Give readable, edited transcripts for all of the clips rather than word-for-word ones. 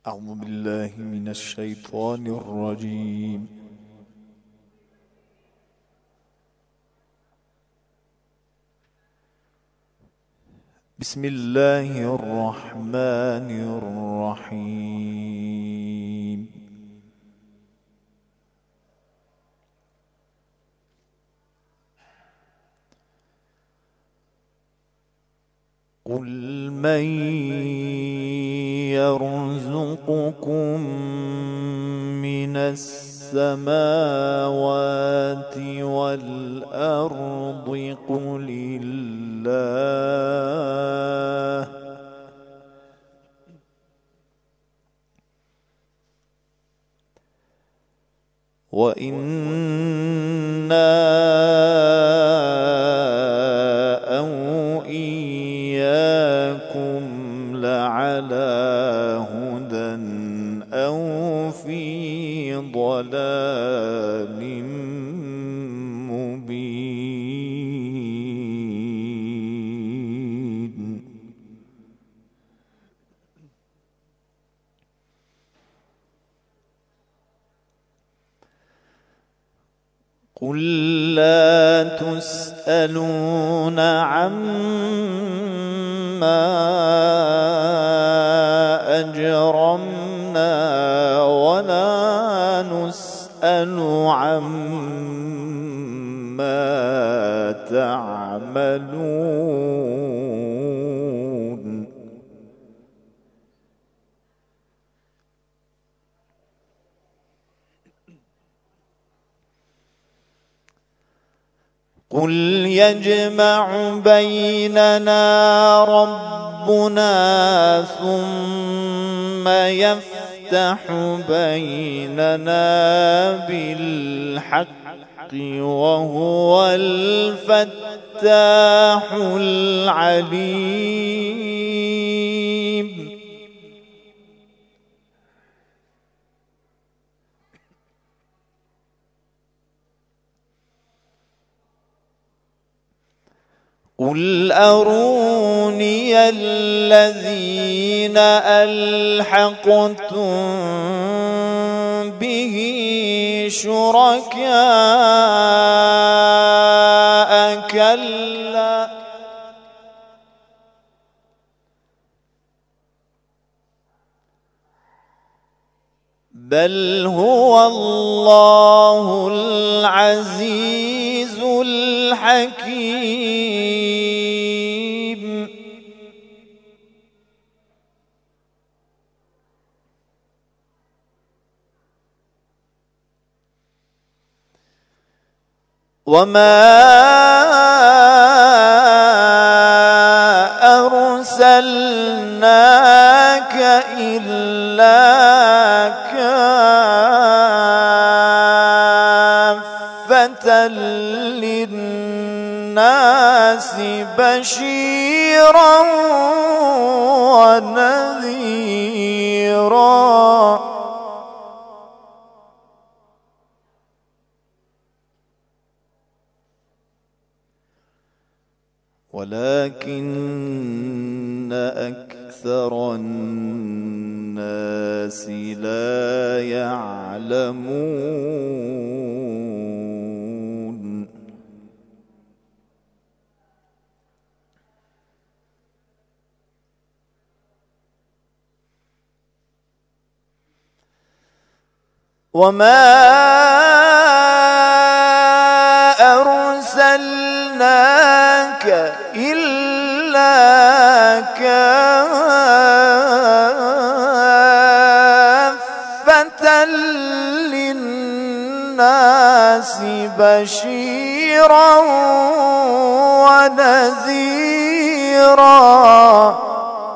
أعوذ بالله من الشيطان الرجيم. بسم الله الرحمن الرحيم. قل من يرزقكم من السماوات والأرض قل الله وإنا أو إياكم لعلى هدى أو في ضلال مبين. قل لا تسألون عما أجرمنا ولا نسأل عما تعملون. قل يجمع بيننا ربنا ثم يفتح بيننا بالحق وهو الفتاح العليم. قل أروني الذين ألحقتم به شركاء كلا بل هو الله العزيز الحكيم. وما أرسلناك إلا كافة للناس بشيرا ونذيرا. ولكن أكثر الناس لا يعلمون. وما أرسلناك إلا كافة للناس بشيرا ونذيرا.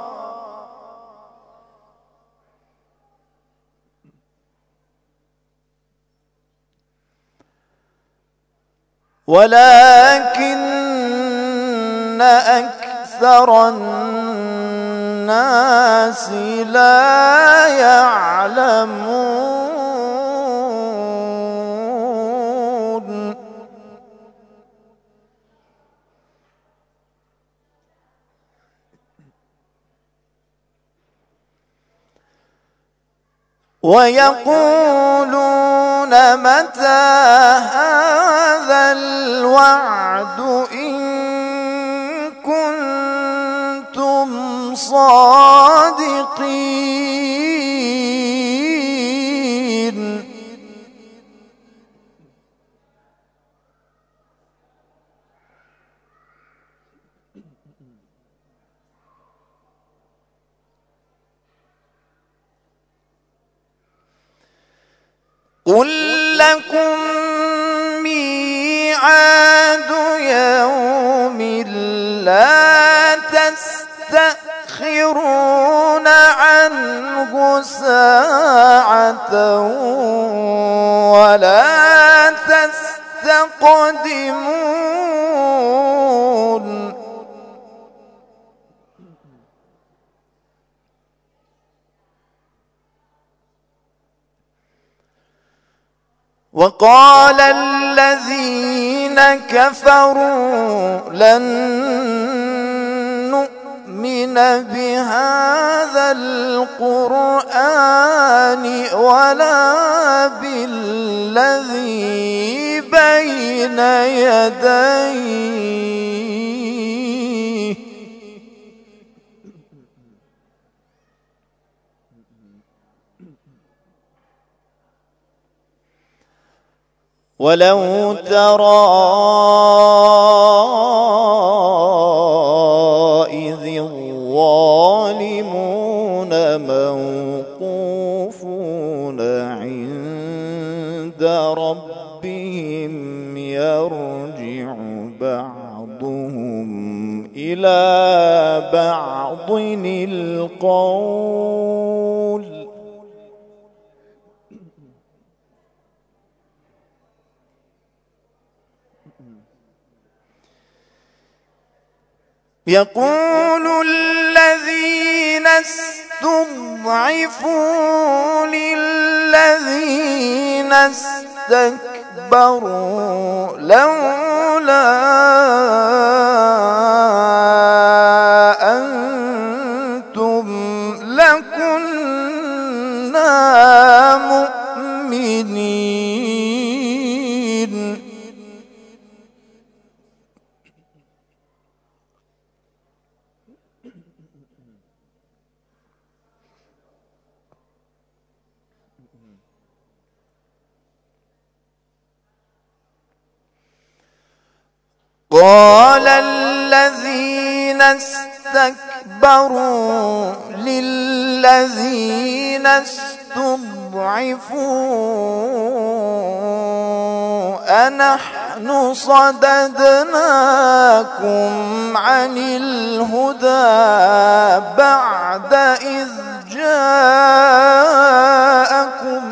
ولكن أكثر الناس لا يعلمون. ويقولون متى هذا الوعد إن كنتم صادقين. قل لكم ميعاد يوم لا تستأخرون عنه ساعة ولا تستقدمون. وقال الذين كفروا لن نؤمن بهذا القرآن ولا بالذي بين يديه ولو ترى إذ الظالمون موقوفون عند ربهم يرجع بعضهم إلى بعض القول يقول الذين استضعفوا للذين استكبروا لولا أنتم لكنا مؤمنين. قال الذين استكبروا للذين استضعفوا أنحن صددناكم عن الهدى بعد إذ جاءكم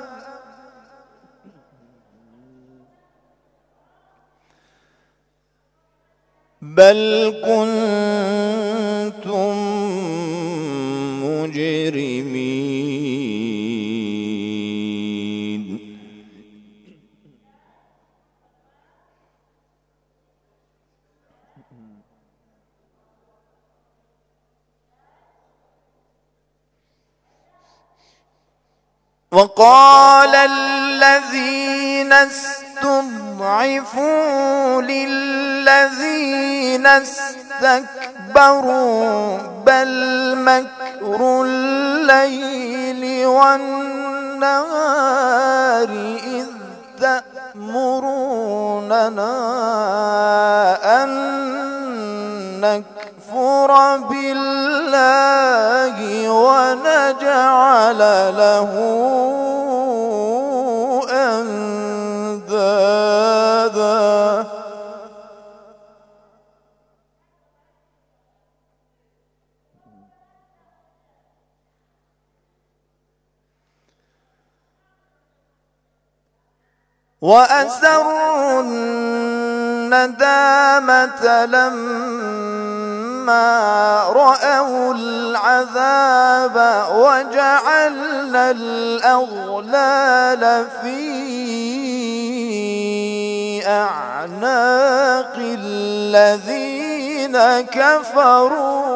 بل كنتم مجرمين. وقال الذين استضعفوا للذين استكبروا بل مكر الليل والنهار إذ تأمروننا أن نكفر بالله ونجعل له أندادا وأسروا الندامة لما رأوا العذاب وجعلنا الأغلال في أعناق الذين كفروا.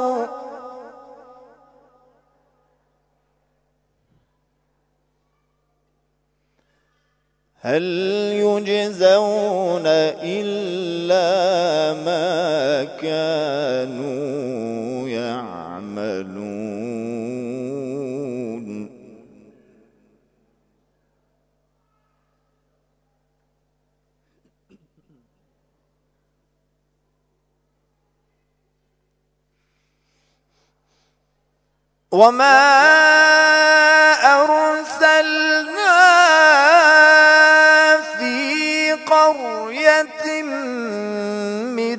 هل يجزون إلا ما كانوا يعملون وما أرسلنا في قرية من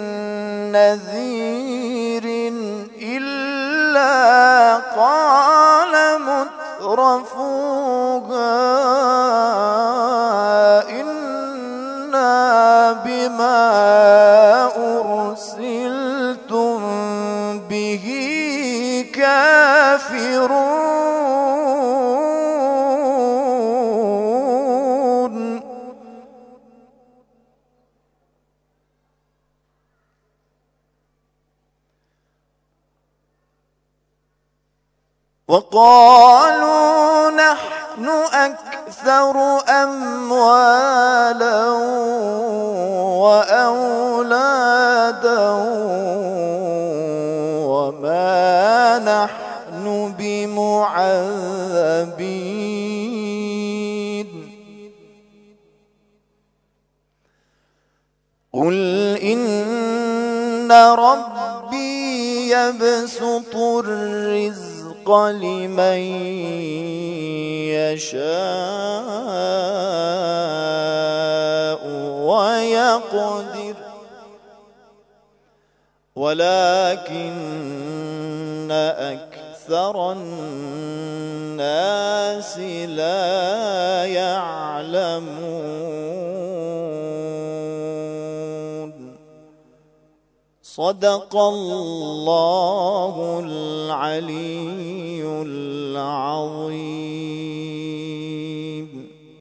نذير إلا قال مترفوها إنا بما أرسلتم به كافرون وقالوا نحن أكثر أموالا وأولادا وما نحن بمعذبين قل إن ربي يبسط الرزق لمن يشاء ويقدر ولكن أكثر الناس لا يعلمون صدق الله العلي العظيم.